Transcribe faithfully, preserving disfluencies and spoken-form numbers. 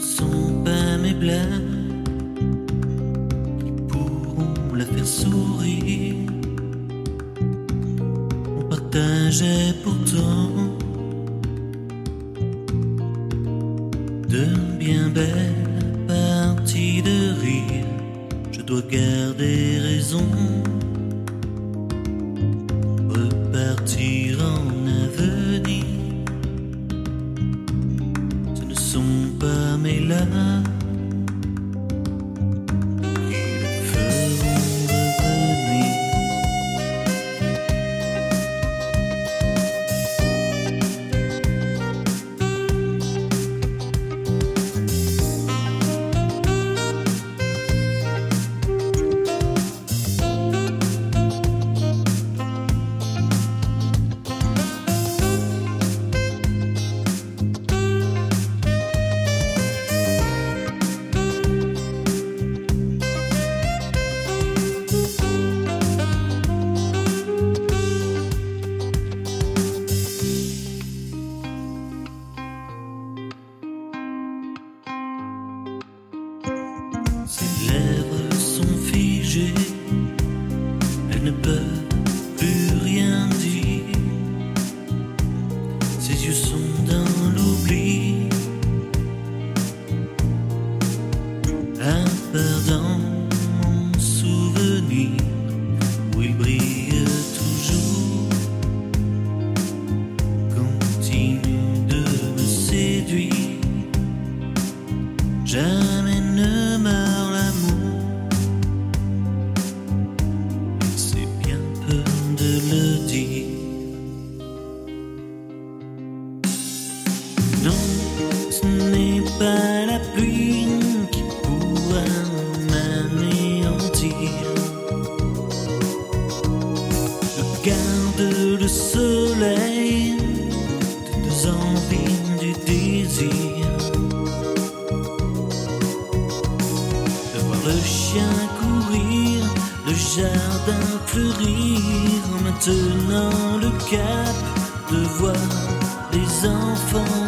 sont pas mes blagues qui pourront la faire sourire. On partageait pourtant de bien belles parties de rire. Je dois garder raison, repartir en avenir. Ce ne sont pas mes larmes qui le feront revenir. Ses lèvres sont figées, elle ne peut plus rien dire. Ses yeux sont dans l'oubli, à part dans mon souvenir où il brille toujours. Continue de me séduire, jamais ne meurt l'amour. C'est bien peu de le dire. Non, ce n'est pas la pluie qui pourra m'anéantir. Je garde le soleil de nos envies, du désir. Le chien courir, le jardin fleurir, maintenant le cap de voir les enfants